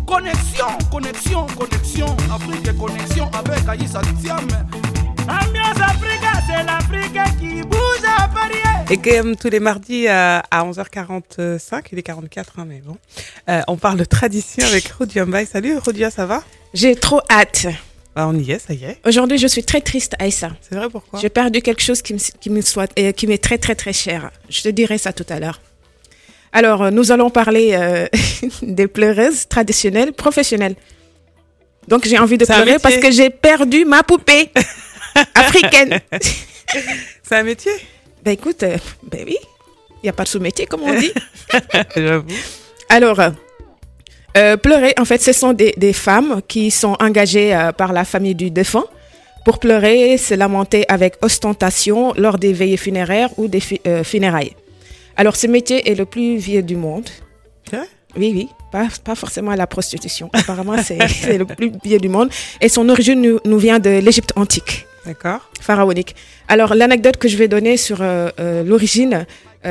Connexion, Afrique connexion avec Aïssa Thiam. Ambiance Afrique, c'est l'Afrique qui bouge à Paris. Et comme tous les mardis à 11h45, il est 44, mais bon, on parle de tradition avec Rodia Mbaye. Salut Rodia, ça va? J'ai trop hâte. Ah, on y est, ça y est. Aujourd'hui, je suis très triste, Aïssa. C'est vrai, pourquoi? J'ai perdu quelque chose qui m'est très, très, très cher. Je te dirai ça tout à l'heure. Alors, nous allons parler des pleureuses traditionnelles, professionnelles. Donc, j'ai envie de pleurer parce que j'ai perdu ma poupée africaine. C'est un métier? Ben écoute, oui, il n'y a pas de sous-métier, comme on dit. J'avoue. Alors, pleurer, en fait, ce sont des femmes qui sont engagées par la famille du défunt pour pleurer, se lamenter avec ostentation lors des veillées funéraires ou des funérailles. Alors, ce métier est le plus vieux du monde. Hein? Oui, pas forcément la prostitution. Apparemment, c'est le plus vieux du monde. Et son origine nous vient de l'Égypte antique. D'accord. Pharaonique. Alors, l'anecdote que je vais donner sur l'origine,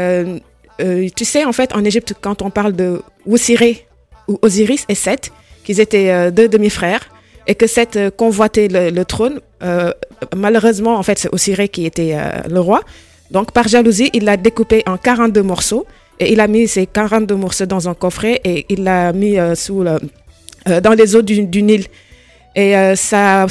tu sais, en fait, en Égypte, quand on parle de Wosiré ou Osiris et Seth, qu'ils étaient deux demi-frères, et que Seth convoitait le trône, malheureusement, en fait, c'est Osiré qui était le roi. Donc, par jalousie, il l'a découpé en 42 morceaux et il a mis ces 42 morceaux dans un coffret et il l'a mis dans les eaux du Nil. Et sa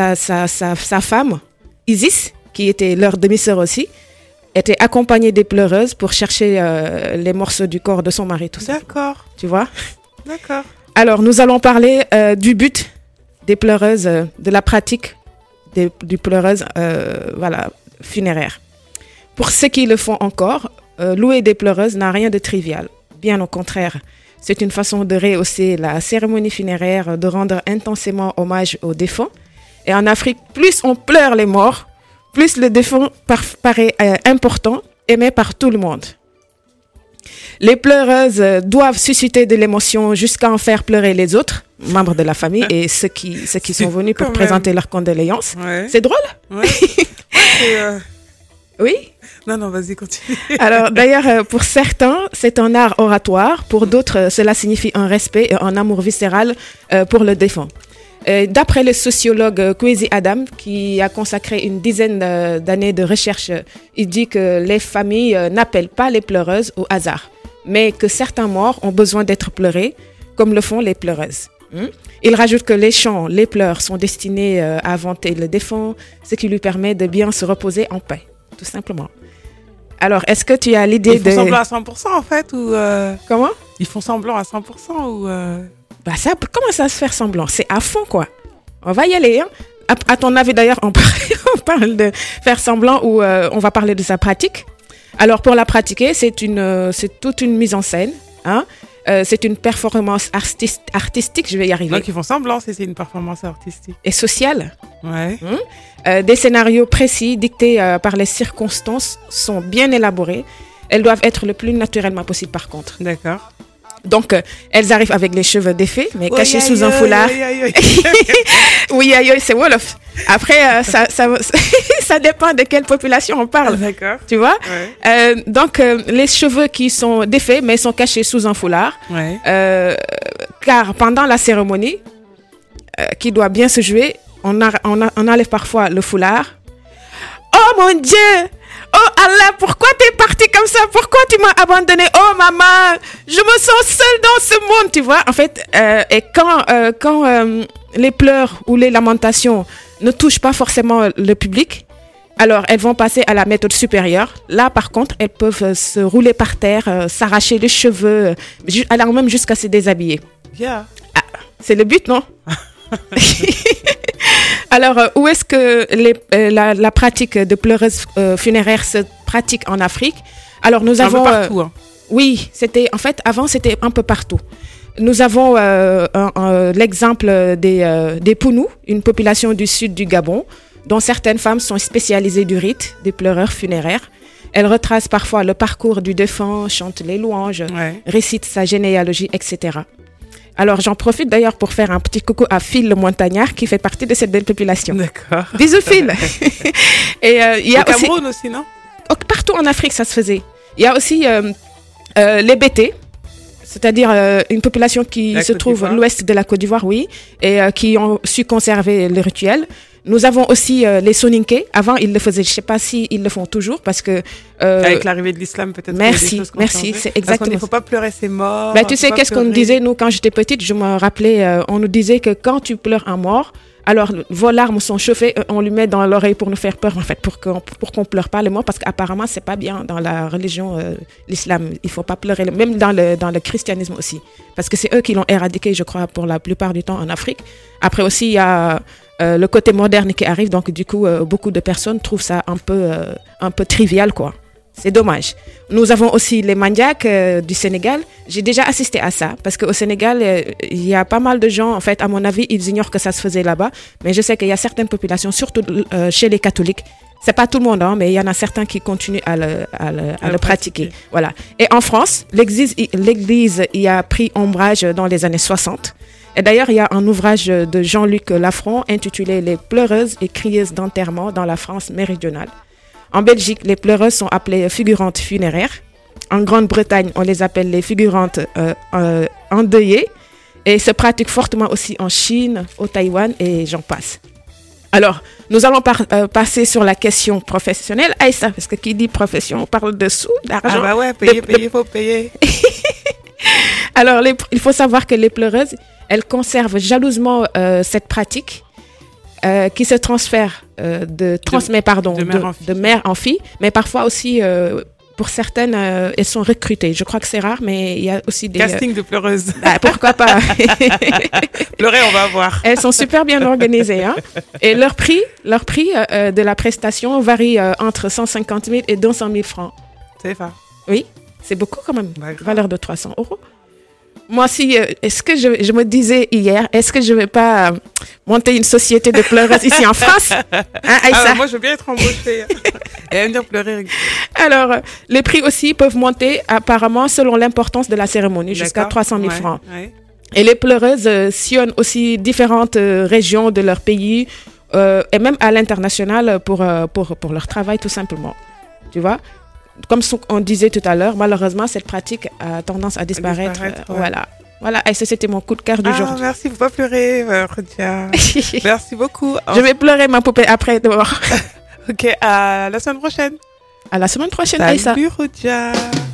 femme, Isis, qui était leur demi-sœur aussi, était accompagnée des pleureuses pour chercher les morceaux du corps de son mari. Tout ça. D'accord. Tu vois? D'accord. Alors, nous allons parler du but des pleureuses, de la pratique du pleureuse funéraire. Pour ceux qui le font encore, louer des pleureuses n'a rien de trivial. Bien au contraire, c'est une façon de rehausser la cérémonie funéraire, de rendre intensément hommage aux défunts. Et en Afrique, plus on pleure les morts, plus le défunt paraît important, aimé par tout le monde. Les pleureuses doivent susciter de l'émotion jusqu'à en faire pleurer les autres membres de la famille et ceux qui sont venus pour présenter leurs condoléances. Ouais. C'est drôle? Ouais. Oui? Non, vas-y, continue. Alors, d'ailleurs, pour certains, c'est un art oratoire. Pour d'autres, cela signifie un respect et un amour viscéral pour le défunt. D'après le sociologue Kwesi Adam, qui a consacré une dizaine d'années de recherche, il dit que les familles n'appellent pas les pleureuses au hasard, mais que certains morts ont besoin d'être pleurés, comme le font les pleureuses. Il rajoute que les chants, les pleurs sont destinés à vanter le défunt, ce qui lui permet de bien se reposer en paix, tout simplement. Alors, est-ce que tu as l'idée de... Ils font semblant à 100% en fait ou Comment? Ils font semblant à 100% ou Bah ça, comment ça se faire semblant? C'est à fond, quoi. On va y aller, hein. À ton avis, d'ailleurs, on parle de faire semblant ou on va parler de sa pratique. Alors, pour la pratiquer, c'est toute une mise en scène, hein. C'est une performance artistique, je vais y arriver. Donc, ils font semblant, c'est une performance artistique. Et sociale. Ouais. Des scénarios précis, dictés par les circonstances, sont bien élaborés. Elles doivent être le plus naturellement possible, par contre. D'accord. Donc, elles arrivent avec les cheveux défaits, mais cachés sous un foulard. Oui, c'est Wolof. Après, ça dépend de quelle population on parle. D'accord. Tu vois? Ouais. Donc, les cheveux qui sont défaits, mais sont cachés sous un foulard. Ouais. Car pendant la cérémonie, qui doit bien se jouer, on enlève parfois le foulard. Oh mon Dieu! Oh Allah, pourquoi t'es partie comme ça? Pourquoi tu m'as abandonnée? Oh maman, je me sens seule dans ce monde, tu vois. En fait, et quand les pleurs ou les lamentations ne touchent pas forcément le public, alors elles vont passer à la méthode supérieure. Là, par contre, elles peuvent se rouler par terre, s'arracher les cheveux, allant même jusqu'à se déshabiller. Yeah. Ah, c'est le but, non? Alors, où est-ce que la pratique de pleureuse funéraire se pratique en Afrique? Alors, nous avons... Un peu partout, hein. Oui, avant, c'était un peu partout. Nous avons l'exemple des Pounous, une population du sud du Gabon, dont certaines femmes sont spécialisées du rite des pleureurs funéraires. Elles retracent parfois le parcours du défunt, chantent les louanges, récitent sa généalogie, etc. Alors, j'en profite d'ailleurs pour faire un petit coucou à Phil le Montagnard, qui fait partie de cette belle population. D'accord. Bisous, Phil. Et il y a au Cameroun aussi, non? Partout en Afrique, ça se faisait. Il y a aussi les Bété. c'est-à-dire une population qui La se Côte trouve d'Ivoire. à l'ouest de la Côte d'Ivoire, oui, et qui ont su conserver le rituel. Nous avons aussi les Soninké. Avant, ils le faisaient. Je ne sais pas si ils le font toujours parce que. Avec l'arrivée de l'islam, peut-être. Merci, qu'il y a des choses qui ont merci, changé. c'est Parce qu'il exactement ne faut pas pleurer ses morts. Ben, tu faut sais, pas qu'est-ce qu'on nous pleurer. disait, nous, quand j'étais petite, je me rappelais, on nous disait que quand tu pleures un mort, alors vos larmes sont chauffées, on lui met dans l'oreille pour nous faire peur, en fait, pour qu'on pleure pas les morts, parce qu'apparemment, c'est pas bien dans la religion, l'islam. Il faut pas pleurer, même dans le christianisme aussi. Parce que c'est eux qui l'ont éradiqué, je crois, pour la plupart du temps en Afrique. Après aussi, il y a le côté moderne qui arrive, donc du coup, beaucoup de personnes trouvent ça un peu trivial, quoi. C'est dommage. Nous avons aussi les Mandiaques du Sénégal. J'ai déjà assisté à ça parce qu'au Sénégal, il y a pas mal de gens, en fait, à mon avis, ils ignorent que ça se faisait là-bas. Mais je sais qu'il y a certaines populations, surtout chez les catholiques. C'est pas tout le monde, hein, mais il y en a certains qui continuent à le pratiquer. Voilà. Et en France, l'Église y a pris ombrage dans les années 60. Et d'ailleurs, il y a un ouvrage de Jean-Luc Lafont intitulé Les pleureuses et crieuses d'enterrement dans la France méridionale. En Belgique, les pleureuses sont appelées figurantes funéraires. En Grande-Bretagne, on les appelle les figurantes endeuillées. Et se pratique fortement aussi en Chine, au Taïwan et j'en passe. Alors, nous allons passer sur la question professionnelle. Aïssa, parce que qui dit profession, on parle de sous, d'argent. Ah bah ouais, payer, faut payer. Alors, il faut savoir que les pleureuses, elles conservent jalousement cette pratique. Qui se transfère de mère en fille, mais parfois aussi, pour certaines, elles sont recrutées. Je crois que c'est rare, mais il y a aussi des... Casting de pleureuses. Pourquoi pas. Pleurer, on va voir. Elles sont super bien organisées. Hein? Et leur prix de la prestation varie entre 150 000 et 200 000 francs. C'est ça. Oui, c'est beaucoup quand même. Bah, grave. Valeur de 300 €. Moi aussi, est-ce que je me disais hier, est-ce que je vais pas monter une société de pleureuses ici en France, hein, Aïssa? Moi, je veux bien être embauchée. Et elle me dire pleurer. Alors, les prix aussi peuvent monter apparemment selon l'importance de la cérémonie, jusqu'à 300 000 francs. Ouais. Et les pleureuses sillonnent aussi différentes régions de leur pays et même à l'international pour leur travail tout simplement. Tu vois? Comme on disait tout à l'heure, malheureusement, cette pratique a tendance à disparaître. Ouais. Voilà. Et ça, c'était mon coup de cœur du jour. Merci, faut pas pleurer, Rodia. Merci beaucoup. Je vais pleurer ma poupée après dehors. Ok, à la semaine prochaine. À la semaine prochaine, Aïssa. Salut, Rodia.